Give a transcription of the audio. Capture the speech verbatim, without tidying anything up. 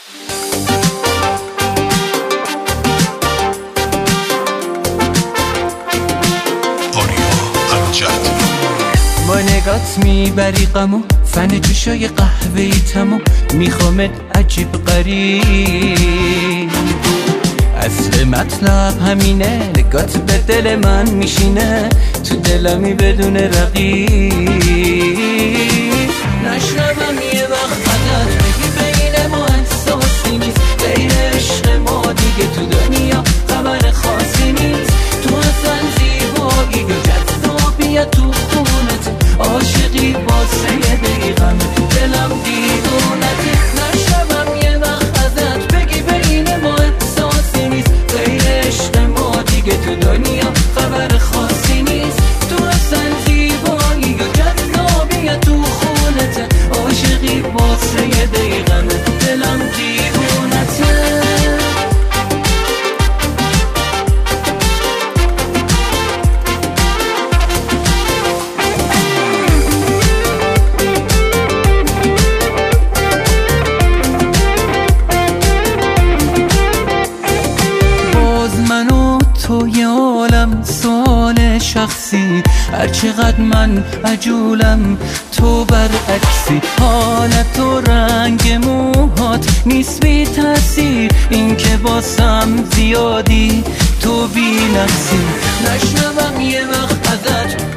با نگات میبری غمو، فن جوشای قهوه‌ای تموم، میخوامت عجیب غریب. اصل مطلب همینه، نگات به دل من میشینه، تو دلمی بدون رقیب. نشنوم یه وقت فقط بگی بین ما احساسی نیست، غیر عشق ما دیگه تو دنیا خبر خاصی نیست. تو اصلا زیبایی و جذابیت تو خونت، عاشقی واسه یه دقیقم دلم دیوونتی. نشنوم یه وقت ازت بگی بین ما احساسی نیست، غیر عشق ما دیگه تو دنیا خبر خاصی نیست. تو اصلا زیبایی و جذابیت تو خونت، عاشقی واسه یه دقیقم دلم دیوونته. تو یه عالم سوال شخصی، هرچقدر من عجولم تو برعکسی. حالت و رنگ موهات نیست بی تأثیر، این که باسم زیادی تو بی نفسی. نشنوم یه وقت ازت